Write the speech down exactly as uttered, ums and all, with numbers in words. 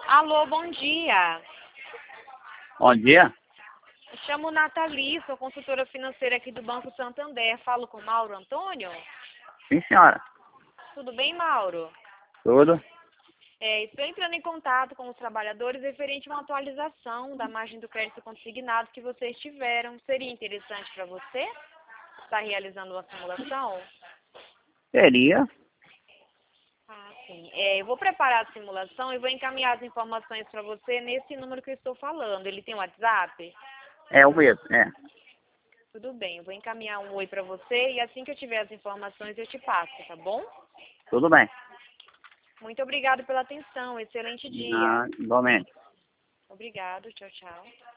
Alô, bom dia. Bom dia. Me chamo Nathalie, sou consultora financeira aqui do Banco Santander. Falo com Mauro Antônio? Sim, senhora. Tudo bem, Mauro? Tudo? É, estou entrando em contato com os trabalhadores referente a uma atualização da margem do crédito consignado que vocês tiveram. Seria interessante para você estar realizando uma simulação? Seria. Ah, sim. É, eu vou preparar a simulação e vou encaminhar as informações para você nesse número que eu estou falando. Ele tem WhatsApp? É o mesmo, é. Tudo bem, eu vou encaminhar um oi para você e assim que eu tiver as informações eu te passo, tá bom? Tudo bem. Muito obrigado pela atenção, excelente dia. Ah, igualmente. Obrigado, tchau, tchau.